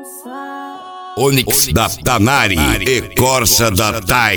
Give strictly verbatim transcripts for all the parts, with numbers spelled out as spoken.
Onyx da Tanari e Corsa da Tai.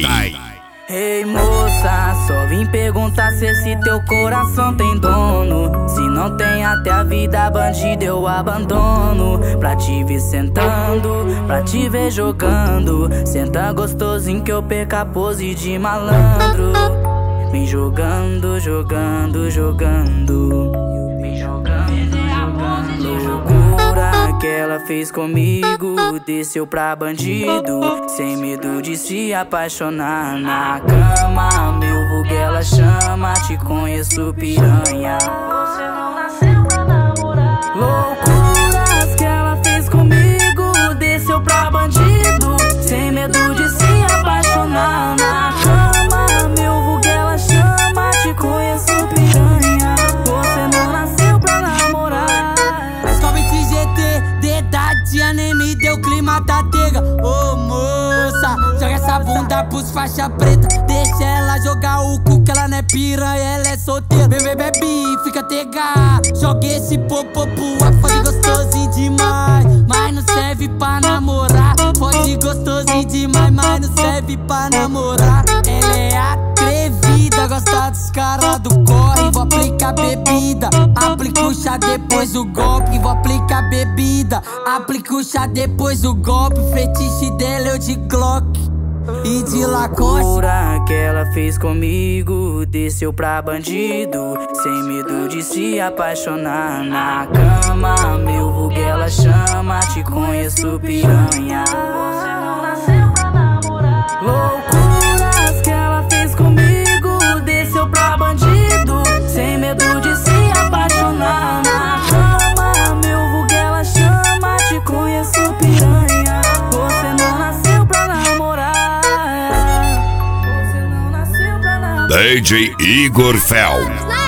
Ei moça, só vim perguntar se esse teu coração tem dono. Se não tem, até a vida bandida eu abandono. Pra te ver sentando, pra te ver jogando. Senta gostosinho que eu perca a pose de malandro. Vem jogando, jogando, jogando. Vem jogando, jogando. Loucura que ela fez comigo, desceu pra bandido, sem medo de se apaixonar na cama. Meu vulgo ela chama, te conheço piranha. Você não nasceu pra namorar. Loucuras que ela fez comigo, desceu pra bandido, sem medo de se apaixonar na cama. Meu vulgo ela chama, te conheço piranha. Você não nasceu pra namorar. Sobe esse G T, dedadinha nem me deu clima da tega. Ô moça, joga essa bunda pros faixa preta. Deixa ela jogar o cu que ela não é piranha, ela é solteira. Bebê, bebe, fica tega. Joga esse popô pro ar, fode gostosinho demais, mas não serve pra namorar. Fode gostosinho demais, mas não serve pra namorar. Ela é atrevida, gosta dos caras do corre. Vou aplicar bebida, aplica o chá depois do golpe. Vou aplicar bebida, aplica o chá depois do golpe. Fetiche dela eu de Glock e de Lacoste. Loucura que ela fez comigo, desceu pra bandido, sem medo de se apaixonar na cama. Meu vulgo ela chama, te conheço piranha. Você não nasceu pra namorar. Loucuras que ela fez comigo, desceu pra bandido, sem medo de se apaixonar na cama. Meu vulgo ela chama, te conheço piranha. Você não nasceu pra namorar. Você não nasceu pra namorar. D J Igor Fel.